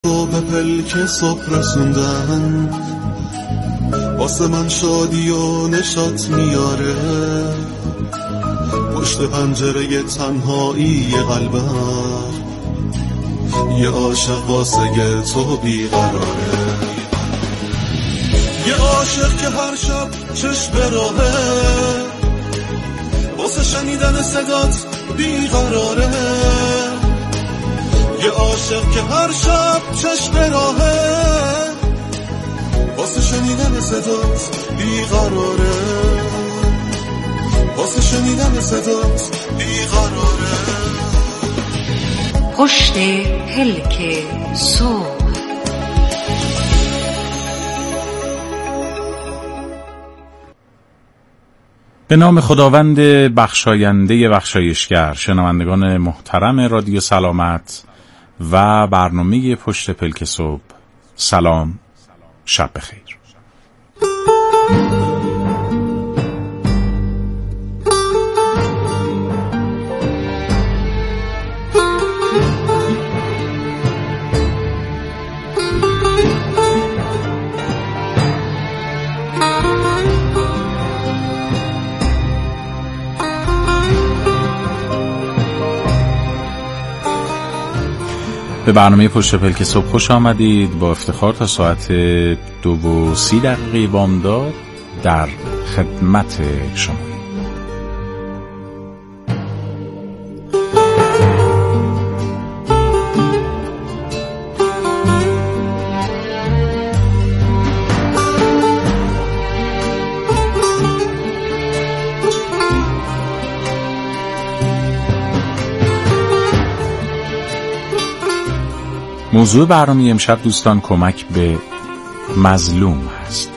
به پلک صبح رسوندن، واسه من شادی و نشاط میاره. پشت پنجره تنهایی قلبم یه عاشق واسه تو بیقراره. یه عاشق که هر شب چشم به راهه، واسه شنیدن صدات بیقراره. یه عاشق که هر شب چشم به راهه، واسه شنیدن صدات بیقراره. واسه شنیدن صدات بیقراره. پشت پلک صبح. به نام خداوند بخشاینده بخشایشگر. شنوندگان محترم رادیو سلامت و برنامه پشت پلک صبح، سلام، شب بخیر. به برنامه پشت پلک صبح خوش آمدید. با افتخار تا ساعت 2:30 بامداد در خدمت شما. موضوع برنامه امشب دوستان کمک به مظلوم هست.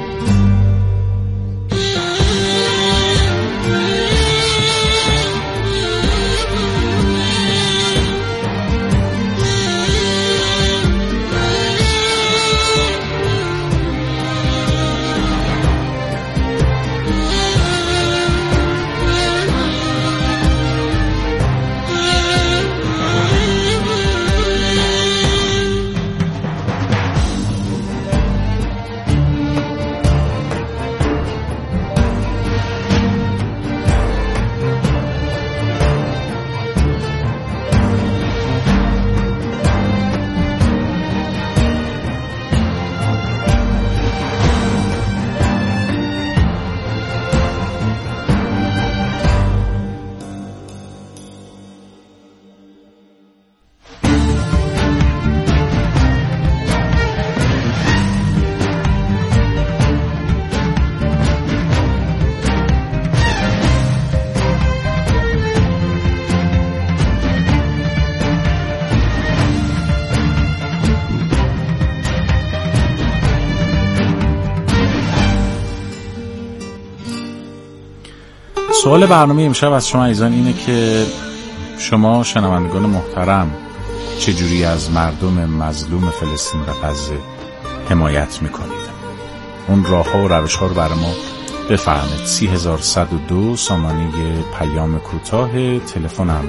سوال برنامه امشب از شما عزیزان اینه که شما شنوندگان محترم چجوری از مردم مظلوم فلسطین و غزه حمایت میکنید؟ اون راه ها و روش ها رو برای ما بفرمایید. 30102 سامانه پیام کوتاه، تلفنم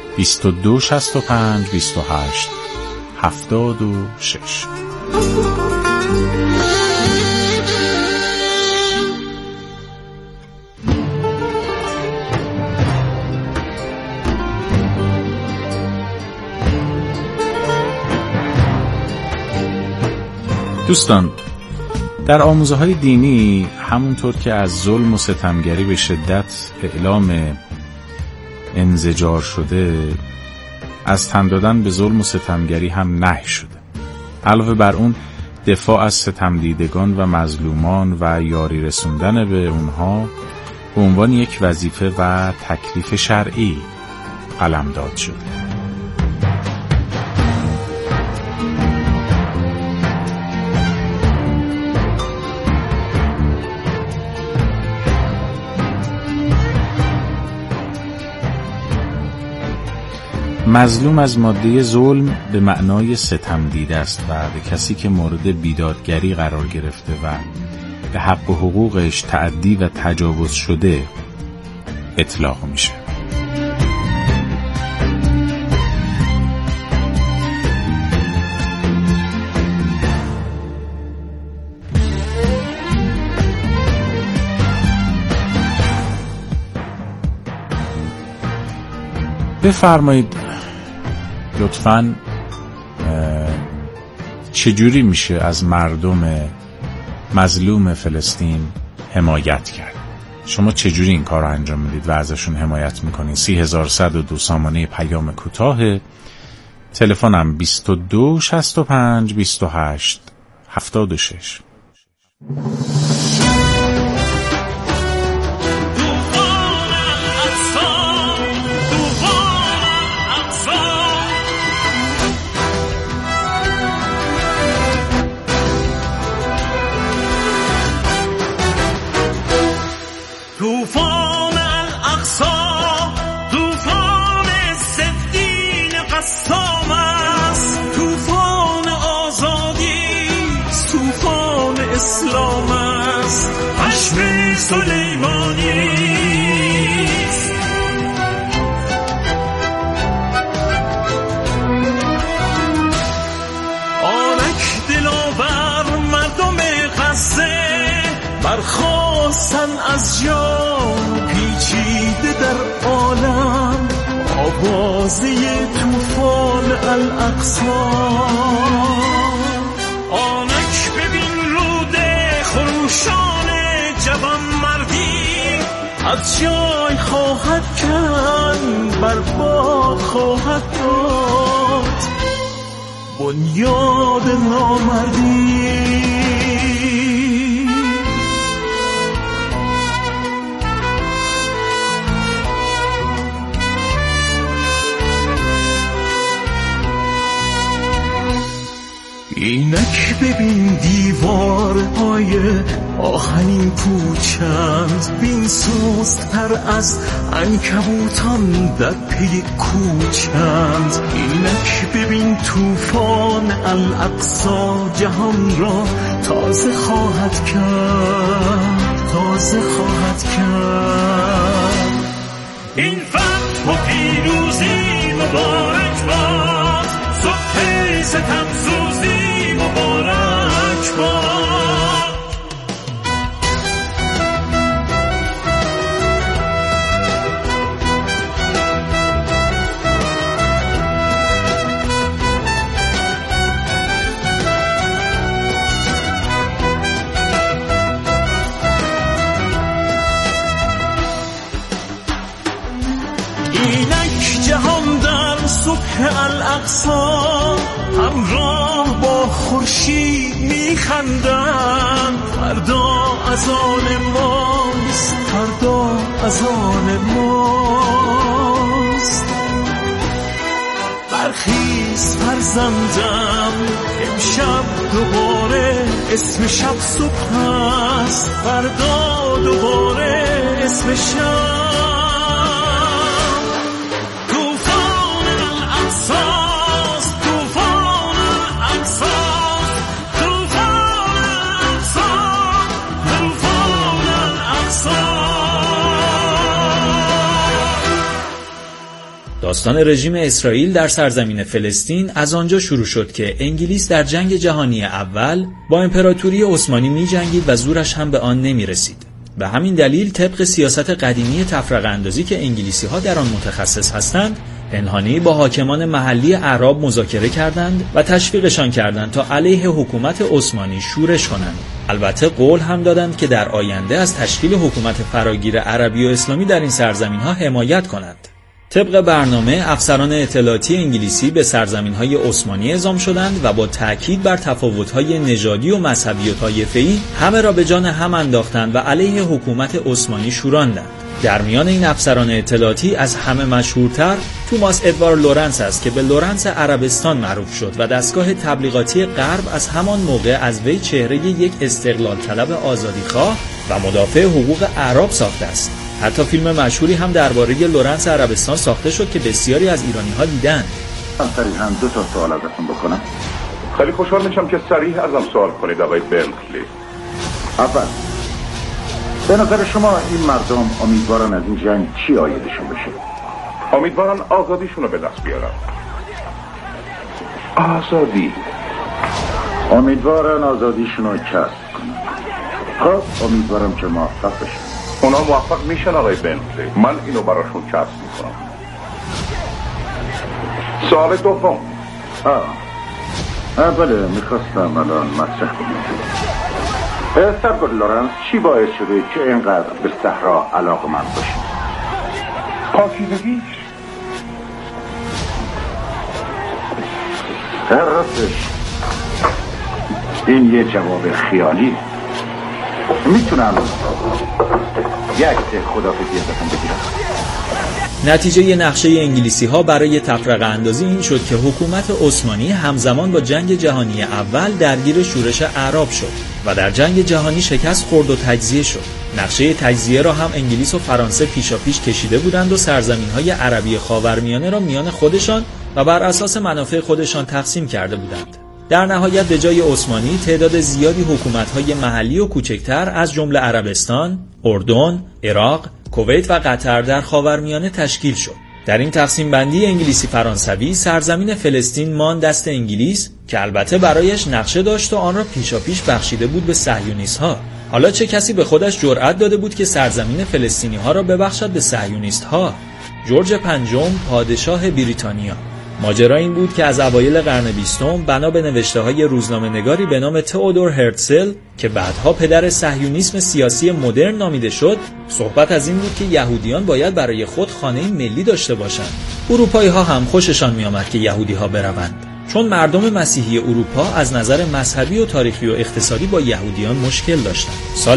2265 28 76. دوستان، در آموزه‌های دینی همونطور که از ظلم و ستمگری به شدت اعلام انزجار شده، از تن دادن به ظلم و ستمگری هم نهی شده. علاوه بر اون دفاع از ستمدیدگان و مظلومان و یاری رسوندن به اونها به عنوان یک وظیفه و تکلیف شرعی قلمداد شده. مظلوم از ماده ظلم به معنای ستم دیده است و به کسی که مورد بیدادگری قرار گرفته و به حق و حقوقش تعدی و تجاوز شده اطلاق میشه. بفرمایید لطفاً چجوری میشه از مردم مظلوم فلسطین حمایت کرد؟ شما چجوری این کار رو انجام میدید و ازشون حمایت میکنید؟ 3102 سامانه پیام کوتاه، تلفنم 22 65 28 76. طوفان الاقصی، طوفان سفین قسام است، طوفان آزادی، طوفان اسلام است، حشم سلیمانی است. آنک دلاور مردم غزه برخواستن از جا، پیچیده در عالم آوازه طوفان الاقصی. آنک ببین روده خروشان جوان مردی، از جای خواهد کند برباد خواهد داد بنیاد نامردی. اینک ببین دیوارهای آهنین پوچند، بین سوست تر از عنکبوتان در پی کوچند. اینک ببین طوفان الاقصی جهان را تازه خواهد کرد، تازه خواهد کرد. این فتح و پیروزی مبارک باد، صبح ستم سوزی مبارک باد. اینک جهان در صبح الاقصی همراه با خورشید میخندند. فردا از آن ماست، فردا از آن ماست. برخیز فرزندم، امشب دوباره اسم شب صبح است، فردا دوباره اسم شب. داستان رژیم اسرائیل در سرزمین فلسطین از آنجا شروع شد که انگلیس در جنگ جهانی اول با امپراتوری عثمانی می جنگید و زورش هم به آن نمی رسید. به همین دلیل طبق سیاست قدیمی تفرقه اندازی که انگلیسی ها در آن متخصص هستند، پنهانی با حاکمان محلی اعراب مذاکره کردند و تشویقشان کردند تا علیه حکومت عثمانی شورش کنند. البته قول هم دادند که در آینده از تشکیل حکومت فراگیر عربی و اسلامی در این سرزمین ها حمایت کنند. طبق برنامه افسران اطلاعاتی انگلیسی به سرزمین‌های عثمانی اعزام شدند و با تأکید بر تفاوت‌های نژادی و مذهبی و طایفه‌ای همه را به جان هم انداختند و علیه حکومت عثمانی شوراندند. در میان این افسران اطلاعاتی از همه مشهورتر توماس ادوارد لورنس است که به لورنس عربستان معروف شد و دستگاه تبلیغاتی غرب از همان موقع از وی چهره یک استقلال طلب آزادیخواه و مدافع حقوق اعراب ساخته است. حتی فیلم مشهوری هم درباره لورنس عربستان ساخته شد که بسیاری از ایرانی‌ها دیدند. صریحاً 2 تا سوال ازتون بکنم. خیلی خوشحال میشم که صریح ازم سوال کنید آقای بنتلی. اول، به نظر شما این مردم امیدوارن از این جنگ چی آیدشون بشه؟ امیدوارن آزادیشون رو به دست بیارن. آزادی؟ امیدوارن آزادیشون رو کسب کنن. خب امیدوارم که موفق بشن. اونا موفق میشن آقای بنتلی. من اینو براشون کسب میکنم. سوال دوم. بله، میخواستم الان مطرح کنم. سرکار لورنس، چی باعث شده که اینقدر به صحرا علاقه‌مند باشید؟ پاکیزگیش. راستش این یه جواب خیالی. میتونم یک خدافظی ازتون بگیرم؟ نتیجه نقشه انگلیسی ها برای تفرقه اندازی این شد که حکومت عثمانی همزمان با جنگ جهانی اول درگیر شورش اعراب شد و در جنگ جهانی شکست خورد و تجزیه شد. نقشه تجزیه را هم انگلیس و فرانسه پیشاپیش کشیده بودند و سرزمین‌های عربی خاورمیانه را میان خودشان و بر اساس منافع خودشان تقسیم کرده بودند. در نهایت به جای عثمانی تعداد زیادی حکومت‌های محلی و کوچکتر از جمله عربستان، اردن، عراق، کویت و قطر در خاورمیانه تشکیل شد. در این تقسیم بندی انگلیسی فرانسوی سرزمین فلسطین ماند دست انگلیس که البته برایش نقشه داشت و آن را پیشاپیش بخشیده بود به صهیونیست‌ها. حالا چه کسی به خودش جرأت داده بود که سرزمین فلسطینی‌ها را ببخشد به صهیونیست‌ها؟ جورج پنجم، پادشاه بریتانیا. ماجرا این بود که از اوایل قرن 20 بنا به نوشته‌های روزنامه‌نگاری به نام تئودور هرتزل که بعدها پدر صهیونیسم سیاسی مدرن نامیده شد، صحبت از این بود که یهودیان باید برای خود خانه ملی داشته باشند. اروپایی‌ها هم خوششان می‌آمد که یهودی‌ها بروند، چون مردم مسیحی اروپا از نظر مذهبی و تاریخی و اقتصادی با یهودیان مشکل داشتند. سال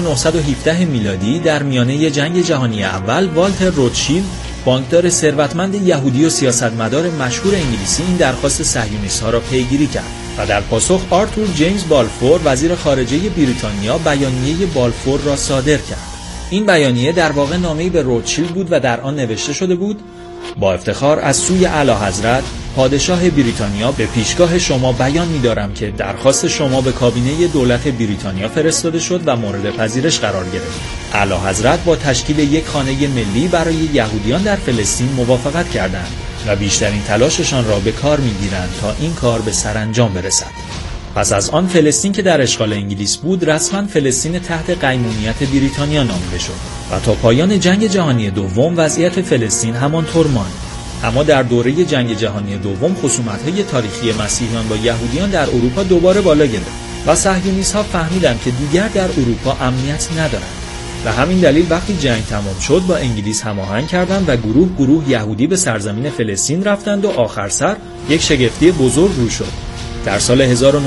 1917 میلادی در میانه جنگ جهانی اول والتر روتشیلد، بانکدار ثروتمند یهودی و سیاستمدار مشهور انگلیسی، این درخواست صهیونیست‌ها را پیگیری کرد و در پاسخ آرتور جیمز بالفور وزیر خارجه بریتانیا بیانیه بالفور را صادر کرد. این بیانیه در واقع نامه‌ای به روتشیلد بود و در آن نوشته شده بود: با افتخار از سوی اعلیحضرت پادشاه بریتانیا به پیشگاه شما بیان می‌دارم که درخواست شما به کابینه دولت بریتانیا فرستاده شد و مورد پذیرش قرار گرفت. اعلیحضرت با تشکیل یک خانه ملی برای یهودیان در فلسطین موافقت کردند و بیشترین تلاششان را به کار می‌گیرند تا این کار به سرانجام برسد. پس از آن فلسطین که در اشغال انگلیس بود رسما فلسطین تحت قیمومیت بریتانیا نامیده شد و تا پایان جنگ جهانی دوم وضعیت فلسطین همانطور ماند. اما در دوره جنگ جهانی دوم خصومت‌های تاریخی مسیحیان با یهودیان در اروپا دوباره بالا گرفت و صهیونیست‌ها فهمیدند که دیگر در اروپا امنیت ندارند. به همین دلیل وقتی جنگ تمام شد با انگلیس هماهنگ کردند و گروه یهودی به سرزمین فلسطین رفتند و آخر سر یک شگفتی بزرگ رو شد. در سال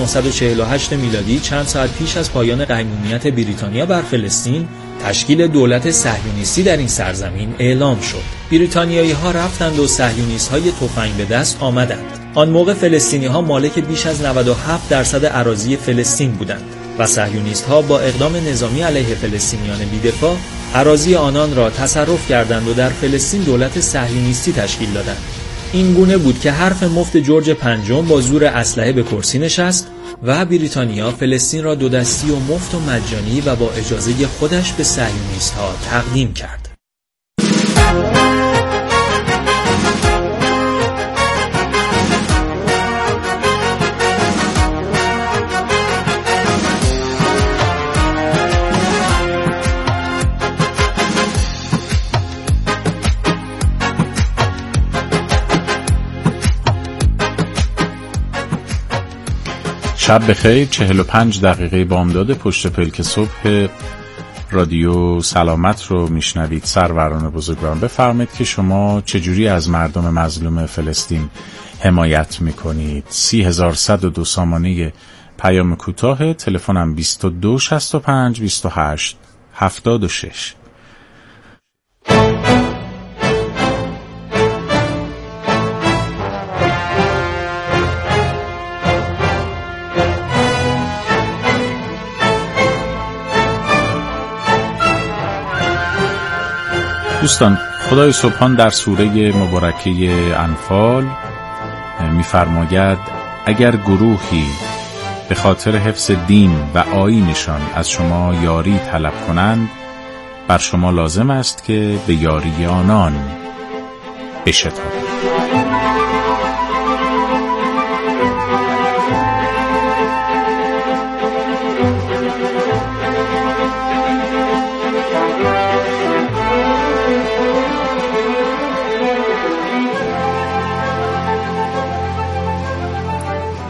1948 میلادی چند ساعت پیش از پایان قیمومیت بریتانیا بر فلسطین تشکیل دولت صهیونیستی در این سرزمین اعلام شد. بریتانیایی‌ها رفتند و صهیونیست‌های تفنگ به دست آمدند. آن موقع فلسطینی‌ها مالک بیش از 97% اراضی فلسطین بودند و صهیونیست‌ها با اقدام نظامی علیه فلسطینیان بی‌دفاع اراضی آنان را تصرف کردند و در فلسطین دولت صهیونیستی تشکیل دادند. این گونه بود که حرف مفت جورج پنجم با زور اسلحه به کرسی نشست و بریتانیا فلسطین را دو دستی و مفت و مجانی و با اجازه خودش به صهیونیست‌ها تقدیم کرد. شب بخیر. 45 دقیقه بامداد پشت پلک صبح رادیو سلامت رو میشنوید. سروران بزرگواران، بفرمایید که شما چجوری از مردم مظلوم فلسطین حمایت میکنید. 30102 سامانه پیام کوتاه، تلفنم 22 65 28 76. دوستان، خدای سبحان در سوره مبارکه انفال می‌فرماید اگر گروهی به خاطر حفظ دین و آیینشان از شما یاری طلب کنند، بر شما لازم است که به یاری آنان بشتابید.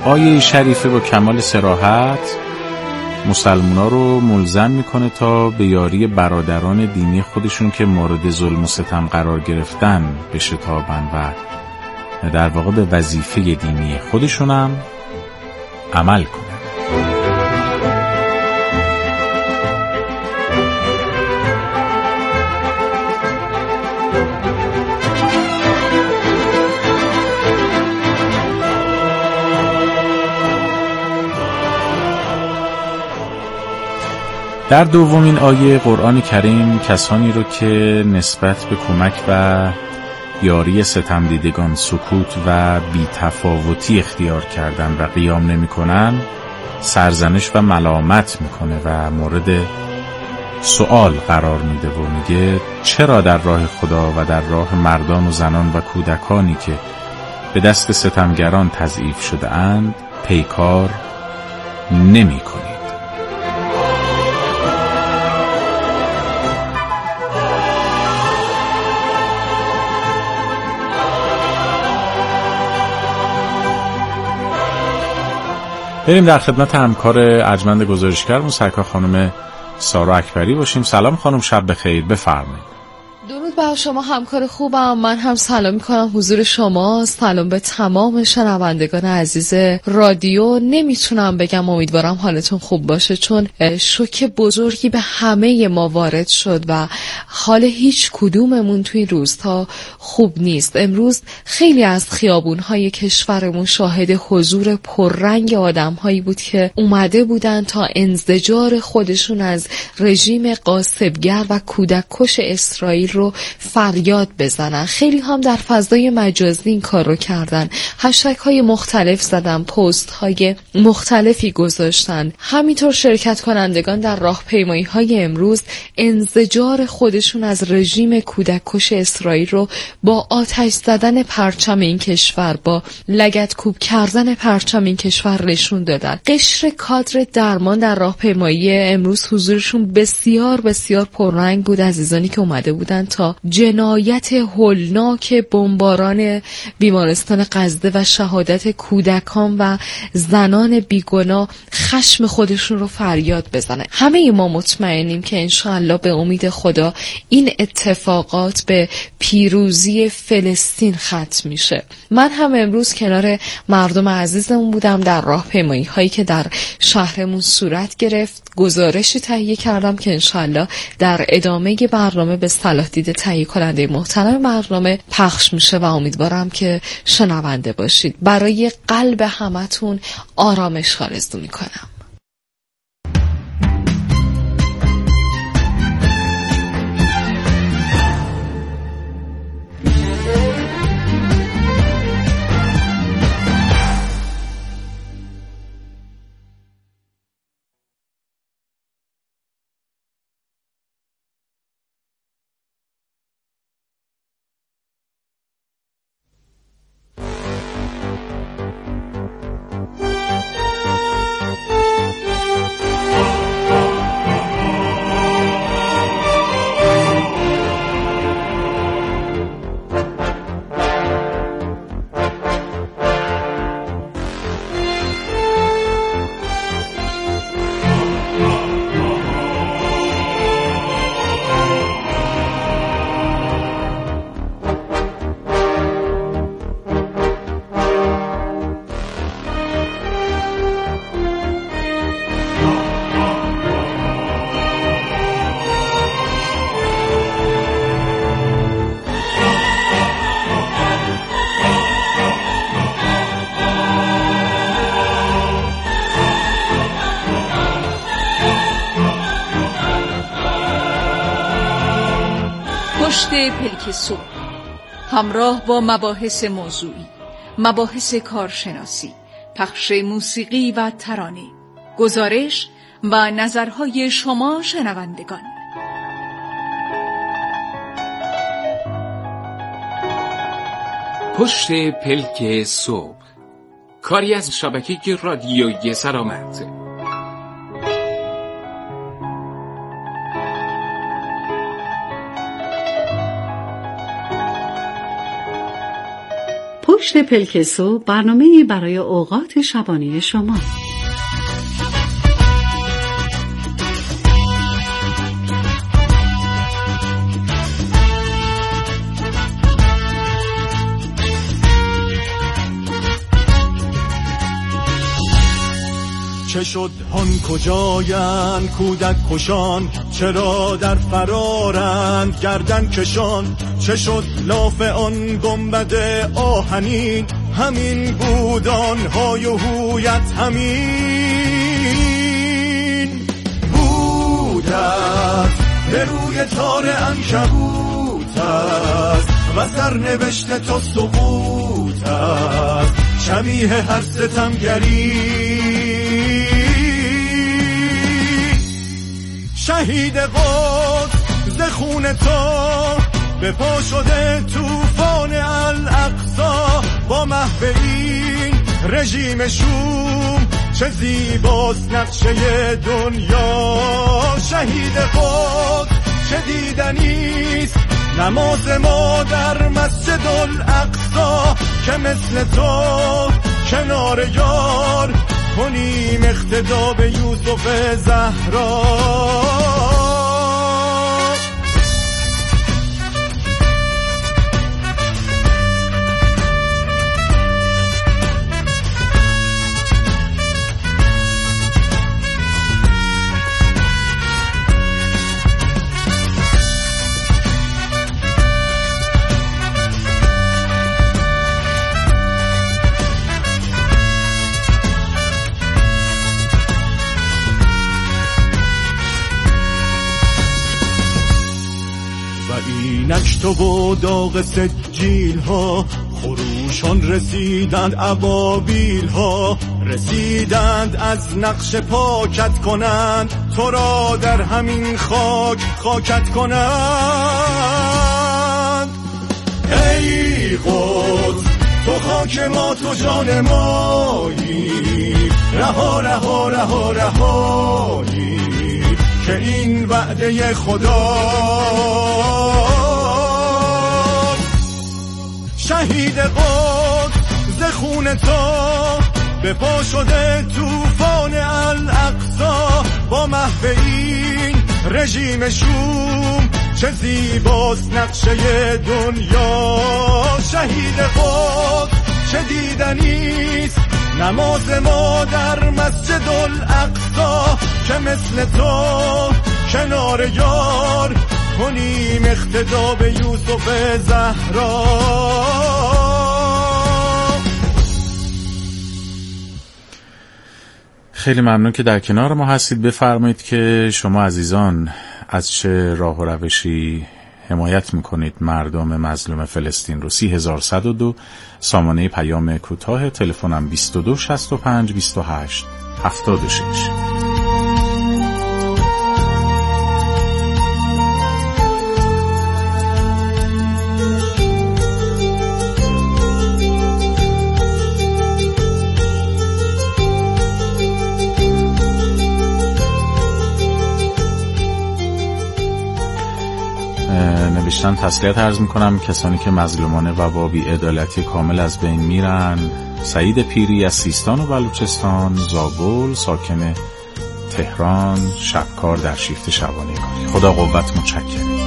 آیه شریفه با کمال صراحت مسلمونا رو ملزم میکنه تا به یاری برادران دینی خودشون که مورد ظلم و ستم قرار گرفتن بشتابن و در واقع به وظیفه دینی خودشون هم عمل کنن. در دومین آیه قرآن کریم کسانی رو که نسبت به کمک و یاری ستم دیدگان سکوت و بی‌تفاوتی اختیار کردن و قیام نمی کنن سرزنش و ملامت میکنه و مورد سوال قرار میده و میگه چرا در راه خدا و در راه مردان و زنان و کودکانی که به دست ستمگران تضعیف شده اند پیکار نمی کنید. بریم در خدمت همکار ارجمند گزارشگرمون سرکار خانم سارا اکبری باشیم. سلام خانم، شب بخیر، بفرمایید. درود بر شما همکار خوبم. من هم سلام میکنم حضور شما. سلام به تمام شنوندگان عزیز رادیو. نمیتونم بگم امیدوارم حالتون خوب باشه، چون شوک بزرگی به همه ما وارد شد و حال هیچ کدوممون توی روزها خوب نیست. امروز خیلی از خیابونهای کشورمون شاهد حضور پررنگ آدمهایی بود که اومده بودن تا انزجار خودشون از رژیم غاصبگر و کودک کش اسرائیل رو فریاد بزنن. خیلی هم در فضای مجازی این کار رو کردن، هشتگ های مختلف زدن، پست های مختلفی گذاشتن. همینطور شرکت کنندگان در راهپیمایی های امروز انزجار خودشون از رژیم کودک کش اسرائیل رو با آتش زدن پرچم این کشور، با لگدکوب کردن پرچم این کشور نشون دادن. قشر کادر درمان در راهپیمایی امروز حضورشون بسیار بسیار پررنگ بود. عزیزانی که اومده بودن تا جنایت هولناک بمباران بیمارستان غزه و شهادت کودکان و زنان بیگناه خشم خودشون رو فریاد بزنن. همه ما مطمئنیم که انشاءالله به امید خدا این اتفاقات به پیروزی فلسطین ختم میشه. من هم امروز کنار مردم عزیزمون بودم در راهپیمایی هایی که در شهرمون صورت گرفت. گزارشی تهیه کردم که انشاءالله در ادامه برنامه به صلاح دید تهیه کننده محترم برنامه پخش میشه و امیدوارم که شنونده باشید. برای قلب همتون آرامش آرزو میکنم. پشت پلک صبح، همراه با مباحث موضوعی، مباحث کارشناسی، پخش موسیقی و ترانه، گزارش و نظرهای شما شنوندگان. پشت پلک صبح، کاری از شبکه رادیویی سلامت. پشت پلک صبح، برنامه‌ای برای اوقات شبانه شما. چه شد هان کجایند کودک کشان، چرا در فرارند گردن کشان؟ چه شد لاف آن گنبد آهنین، همین بود آنهای و هویت همین بودت. به روی تار عنکبوت است و سرنوشت تو سقوط است، شبیه هر ستمگری. شهید قدس ز خون تو به پا شده طوفان الاقصی، با محو این رژیم شوم چه زیباست نقشه دنیا. شهید قدس چه دیدنیست نماز ما در مسجد الاقصی، که مثل تو کنار یار کنیم اقتدا به یوسف زهرا. اینک تو و داغ سجیل ها، خروشان رسیدند ابابیل ها، رسیدند از نقش پاکت کنند تو را در همین خاک خاکت کنند. ای قدس تو خاک ما تو جان مایی، رها رها رها رهایی که این وعده خدا. شهید قدس ز خون تو به پا شده طوفان الاقصی، با محو این رژیم شوم چه زیباست نقشه دنیا. شهید قدس چه دیدنیست نماز ما در مسجد الاقصی، که مثل تو کنار یار کنیم اقتدا به یوسف زهرا. خیلی ممنون که در کنار ما هستید. بفرمایید که شما عزیزان از چه راه و روشی حمایت میکنید مردم مظلوم فلسطین رو. 30102 سامانه پیام کوتاه، تلفنم 22 65 28 76. نوشتن تسلیت عرض میکنم کسانی که مظلومانه و با بی‌عدالتی کامل از بین میرن. سعید پیری از سیستان و بلوچستان، زابل ساکن تهران، شبکار در شیفت شبانه کاری. خدا قوت، متشکرم.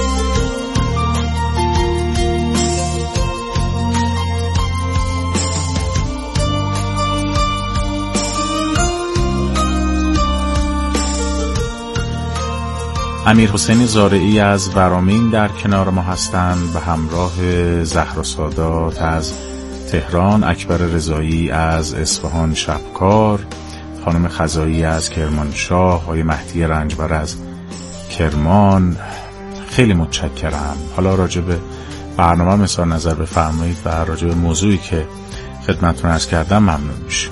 امیر حسین زارعی از ورامین در کنار ما هستند به همراه زهرا سادات از تهران، اکبر رضایی از اصفهان شبکار، خانم خزایی از کرمانشاه، آقای مهدی رنجبر از کرمان. خیلی متشکرم. حالا راجع به برنامه مثال نظر بفرمایید و راجع به موضوعی که خدمتتون عرض کردم ممنون میشم.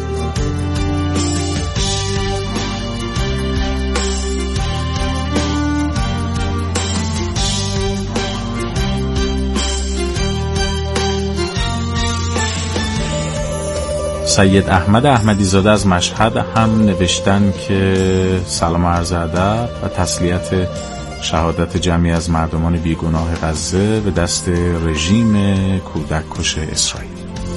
سید احمد احمدی زاده از مشهد هم نوشتن که سلام عرض ادب و تسلیت شهادت جمعی از مردمان بیگناه غزه به دست رژیم کودک کش اسرائیل.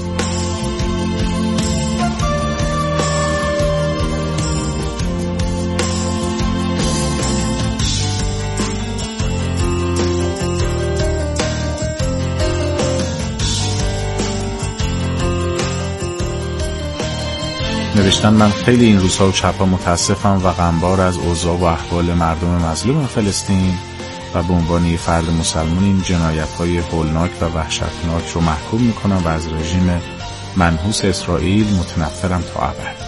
نوشتن من خیلی این روزها و شب‌ها متاسفم و غمبار از اوضاع و احوال مردم مظلوم فلسطین و به عنوان یک فرد مسلمان این جنایت‌های هولناک و وحشتناک رو محکوم می‌کنم و از رژیم منحوس اسرائیل متنفرم تا ابد.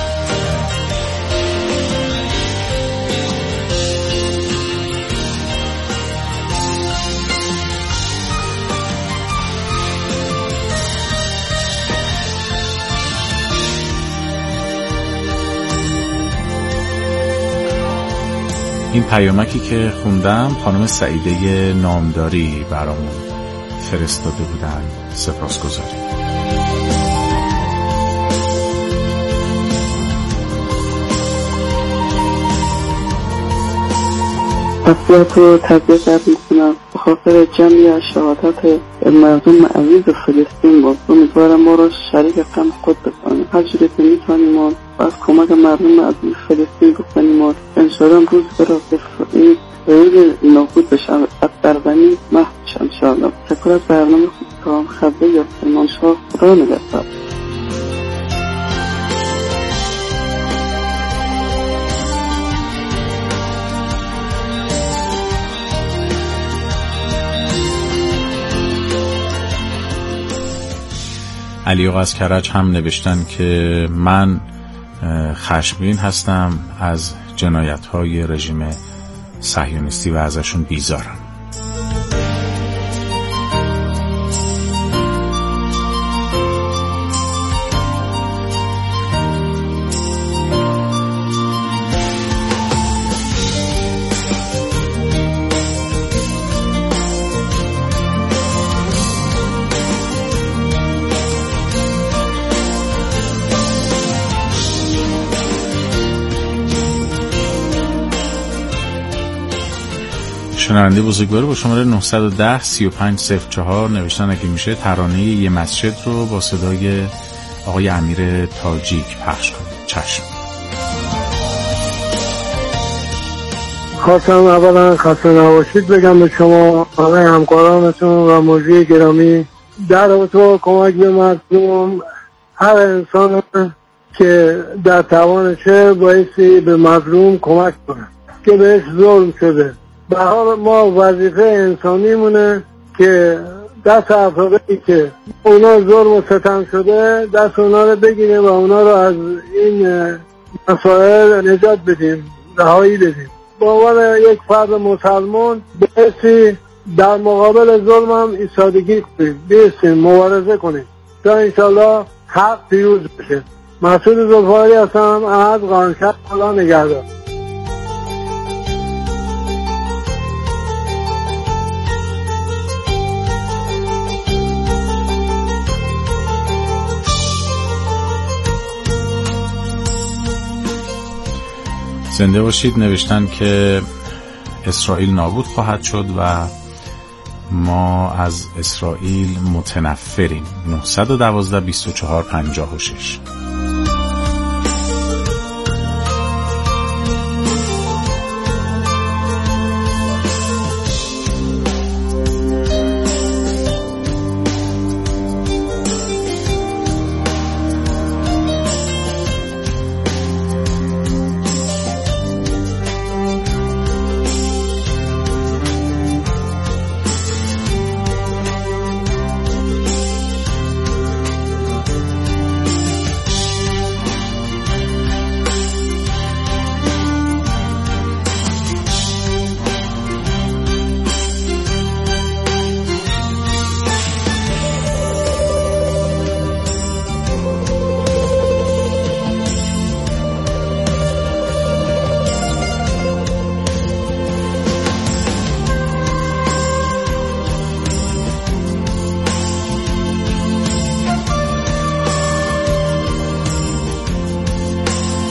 این پیامکی که خوندم خانم سعیده نامداری برامون فرستاده بودن، سپاسگزاریم. تسلیت و تبریک عرض می‌کنم به خاطر جمعی از شهادت مردم عزیز فلسطین. باز امیدوارم ما رو شریک غم خود بکنیم، هر جوری که میتونیم و از کمک مردم عزیز فلسطین بکنیم و انشاءالله روز برای اسرائیل نابود بشه، از دربنی محو بشه انشاءالله. تشکر از برنامه خودتان. خبر یا سلمان شاه، خدا نگهدار. علی آقا از کرج هم نوشتن که من خشمگین هستم از جنایت‌های رژیم صهیونیستی و ازشون بیزارم. شنونده بزرگوار با شماره 910-3504 نوشتن اگه میشه ترانه یه مسجد رو با صدای آقای امیر تاجیک پخش کنید. چشم. خواستم اولا خسته نباشید بگم به شما، همه همکارانتون و مجری گرامی. در رابطه با کمک به مردم، هر انسان که در توانشه بایستی به مظلوم کمک کنه که بهش ظلم شده. به حال ما وظیفه انسانی مونه که دست افرادی که اونا ظلم و ستم شده دست اونا رو بگیریم و اونا رو از این مسائل نجات بدیم، رهایی بدیم. به عنوان یک فرد مسلمان بایستی در مقابل ظلم هم ایستادگی کنیم، بیستیم مبارزه کنیم تا انشالله حق پیروز بشه. مسعود ذوالفقاری هستم از قانشهر. خدا نگهدار. زنده باشید. نوشتن که اسرائیل نابود خواهد شد و ما از اسرائیل متنفریم. 912-24-56